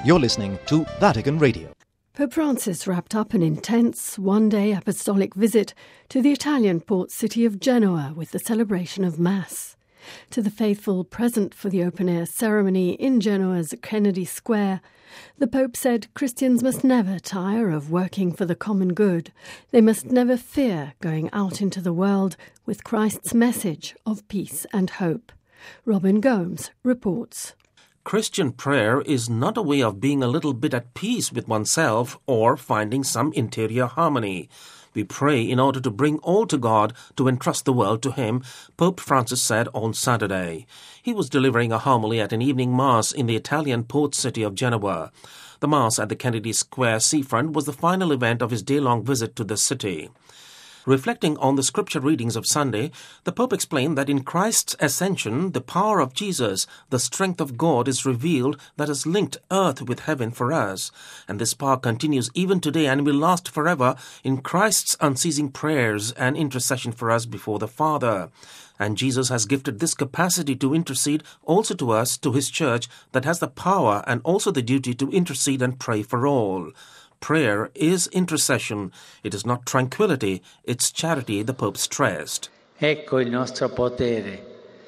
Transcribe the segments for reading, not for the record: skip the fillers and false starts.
You're listening to Vatican Radio. Pope Francis wrapped up an intense one-day apostolic visit to the Italian port city of Genoa with the celebration of Mass. To the faithful present for the open-air ceremony in Genoa's Kennedy Square, the Pope said Christians must never tire of working for the common good. They must never fear going out into the world with Christ's message of peace and hope. Robin Gomes reports. Christian prayer is not a way of being a little bit at peace with oneself or finding some interior harmony. We pray in order to bring all to God, to entrust the world to Him, Pope Francis said on Saturday. He was delivering a homily at an evening Mass in the Italian port city of Genoa. The Mass at the Kennedy Square seafront was the final event of his day-long visit to the city. Reflecting on the scripture readings of Sunday, the Pope explained that in Christ's ascension, the power of Jesus, the strength of God, is revealed that has linked earth with heaven for us. And this power continues even today and will last forever in Christ's unceasing prayers and intercession for us before the Father. And Jesus has gifted this capacity to intercede also to us, to His Church, that has the power and also the duty to intercede and pray for all. Prayer is intercession. It is not tranquility, it's charity, the Pope stressed. Ecco il nostro potere.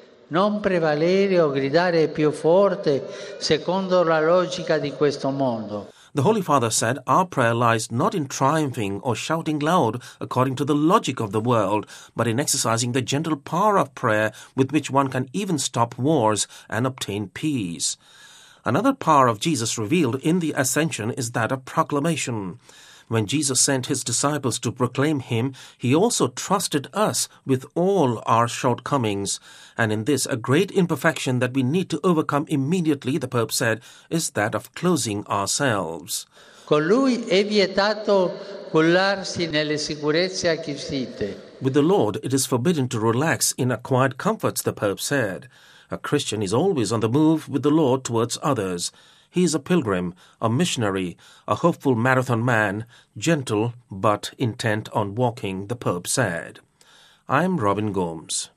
Non prevalere o gridare più forte secondo la logica di questo mondo. The Holy Father said our prayer lies not in triumphing or shouting loud according to the logic of the world, but in exercising the gentle power of prayer with which one can even stop wars and obtain peace. Another power of Jesus revealed in the Ascension is that of proclamation. When Jesus sent His disciples to proclaim Him, He also trusted us with all our shortcomings. And in this, a great imperfection that we need to overcome immediately, the Pope said, is that of closing ourselves. Con Lui è vietato cullarsi nelle sicurezze acquisite. With the Lord, it is forbidden to relax in acquired comforts, the Pope said. A Christian is always on the move with the Lord towards others. He is a pilgrim, a missionary, a hopeful marathon man, gentle but intent on walking, the Pope said. I'm Robin Gomes.